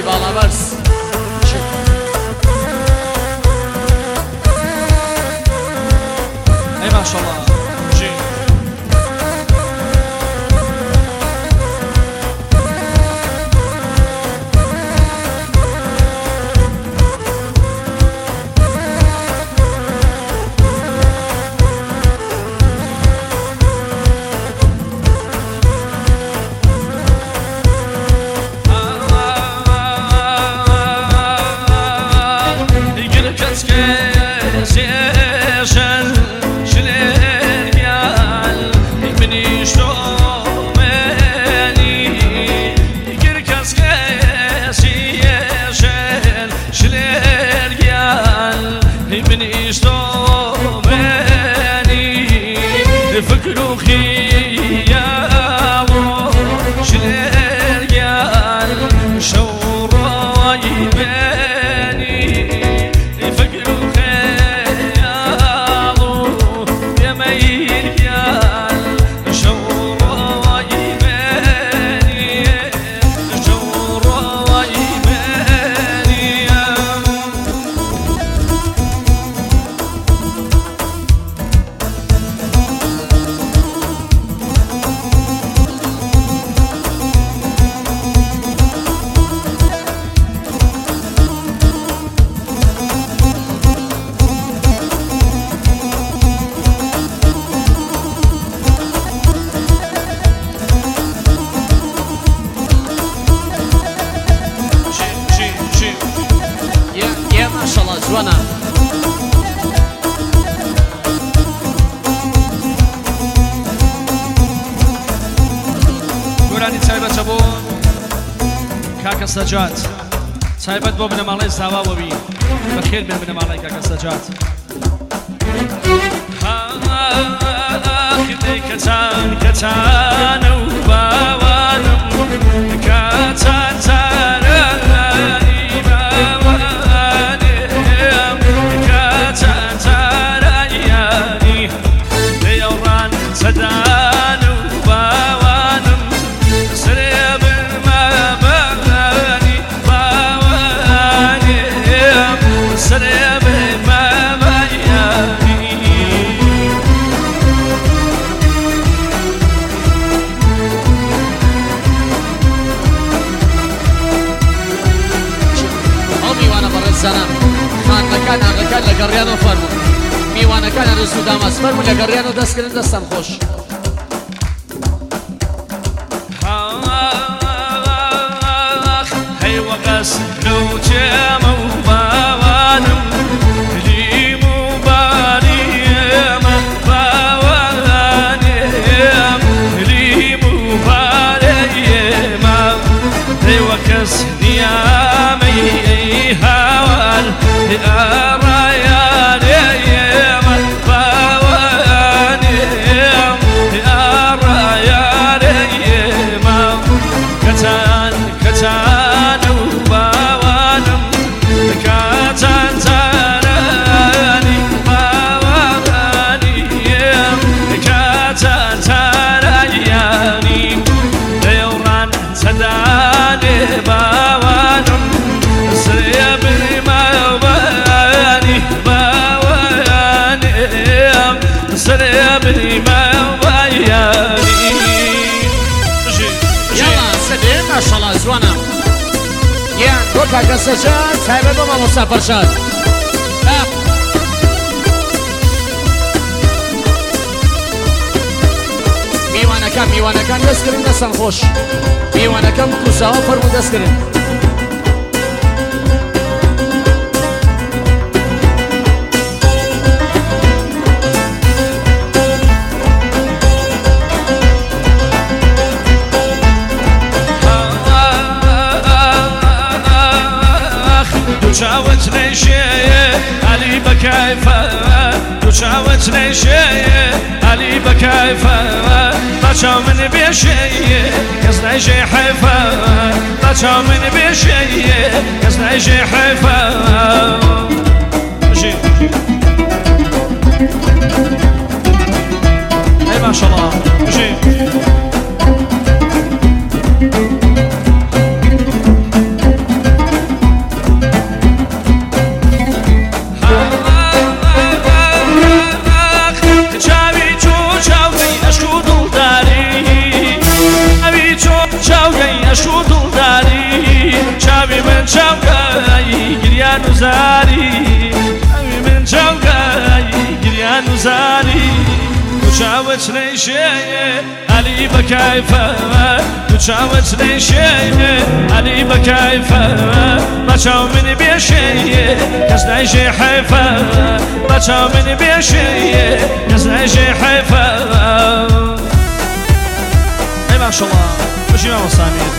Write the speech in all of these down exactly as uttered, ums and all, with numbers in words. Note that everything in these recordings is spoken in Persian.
علی بالاورس ای ماشاءالله جی سجاد سایبت بو بنه مالای سوا بو بی بخیر بین بنه مالای کاکا سجاد آخی کتان کتان و باوانم کتان تارانی باوانم کتان تارانی دیوران صدان و باوانم سریب خانەکان ئاغەکان لە گەڕیانەوە فەرموون میوانەکانیان ڕست و داماز فەرموون لە گەڕیانەوە دەستکردن دەستان خۆش هەیوە قەسن و جێمە و باوانم لیم و باریێمە باوانێم لیم و باریێمە هەیوە کەس نیامەی هاوار ئاڕایانێم باوانێم ئاڕایانێم کەتان کەتان و باوانم کاتان تارانی باوانیم کاتان تارانی دەیڕان سەدانێ باوانم سێبری ماوانی باوانیم سێبری ماوانی یاڵا سەدێ ماشەڵڵا جوانە یان بۆ کاکە سەجاد تایبەت بۆ مامۆستا فەرشاد میوانەکان میوانەکان دەستکردن دەستان خۆش میوانەکەم کوساوە فەرموو دەستکردن دوچاوت نشه علی بکیفه دوچاوت نشه علی بکیفه بچه من بیشه کس نشه حیفه بچه من بیشه کس نشه حیفه ای ماشاءالله جی زاري وشاوت لي شيء علي بكيفه وشاوت لي شيء علي بكيفه بچاو من بيشي كسناي شي حيفه بچاو من بيشي كسناي شي حيفه اي ما شاء الله وش يا سامي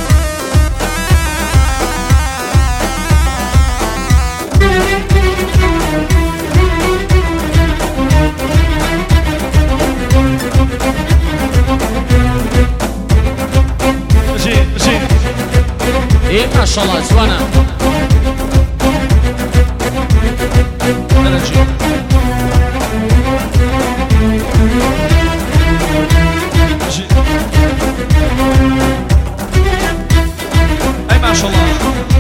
ايه ما شاء الله زوانا اي ما شاء الله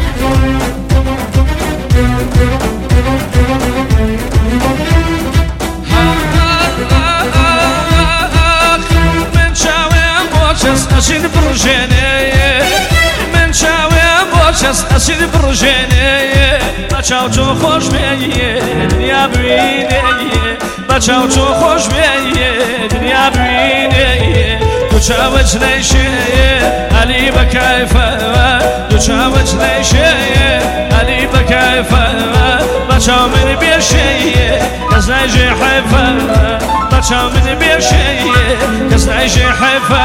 من شاوي بوشس اشين برجيني من شاوي بوشس اشين برجيني بچاو چو خوش بیه دنیا ببینه بچاو چو خوش بیه دنیا ببینه تو چاوش نیشه علی بکیفه تو چاوش نیشه علی بکیفه بچاو من بیشه کس نیشه حیفه بچاو من بیشه کس نیشه حیفه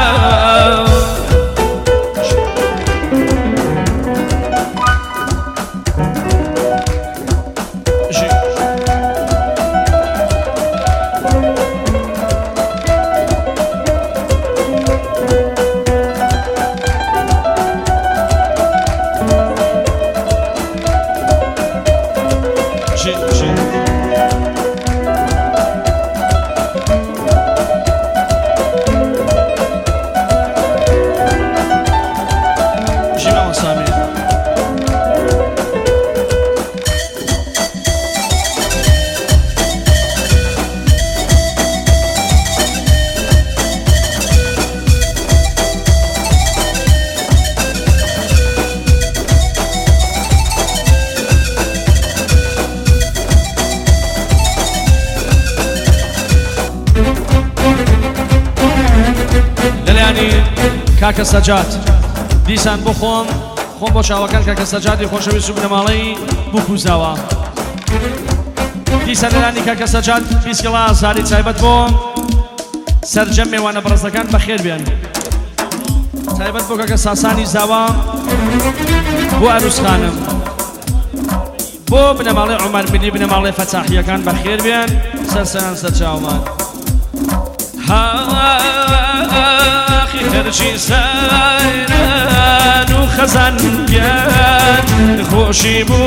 کاکە سەجات دیسان بۆ خۆم خۆم بۆ چاوەکان کاکە سەجاتی خۆشەویست سوب لە ماڵەی بکوزاوە دیسان لەلانی کاکە سەجات بیسکڵا زاری تایبەت بۆ سەرجەم میوانە بەڕێزەکان بەخێر بێن تایبەت بۆ کاکە ساسانی زاوە بۆ ئەروسخانم بۆ بنەماڵەی عومەر ملی بنەماڵەی فەتاحیەکان بەخێر بێن سەرسەران سەرچاومان آخی هرچی سایران و خزانگان خوشی بو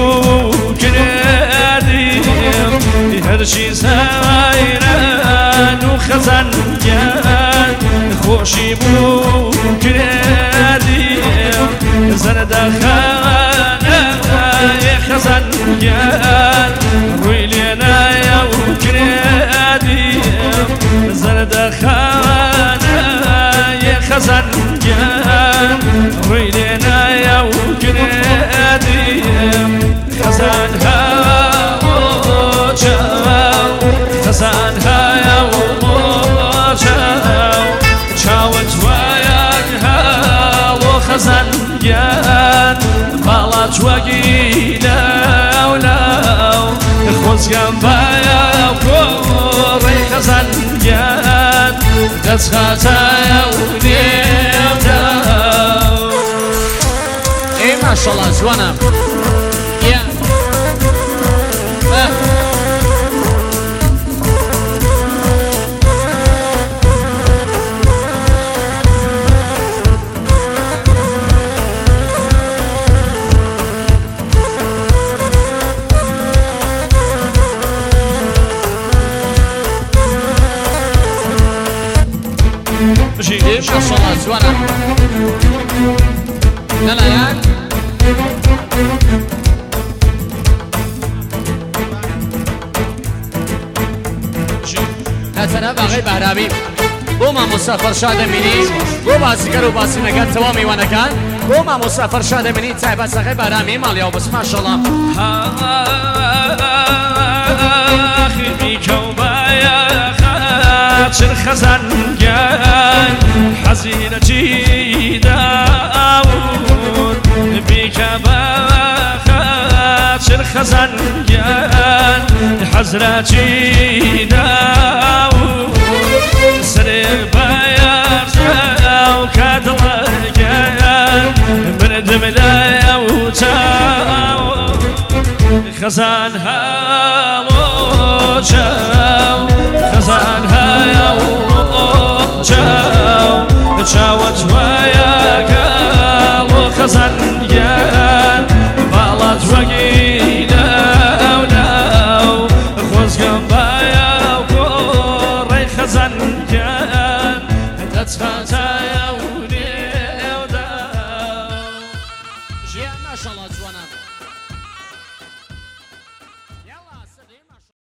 کردیم هرچی سایران و خزانگان خوشی بو کردیم زرد خانه خزانگان روی لینا یو کردیم زرد خانه خزانگان روی لینا یو کردیم خزان ها چاو خزان ها یو چاو چاوت وایان ها و خزانگان باڵات وەگی لاو لاو خۆزگەم بایە کۆڕی خەزانگیان دەست خاتایە و نێوداو ايه ما شاء الله زوانا يا ايه ما شاء الله زوانا لا لا ياك هاتنا باغي بهرامي بوما مسافر شاد مني بوما سكر وباسي نقال توامي وانا كان بوما مسافر شاد مني تعب ساقي بهرامي ماليا وبس ما شاء الله اخي بيك وبايا چر خزنگان حزینتی داود بیکبا چر خزنگان حزرتی داود سر بایر او کدلگان بردم لایو تاو خزان هاو چاو خزان هاو چاو چاو چوایا گالو خزان گان بالا جوگی ناو ناو خوزگم بایا کوری خزان گان دتخاتایا و نیو داو ژیان ماشەڵڵا جوانان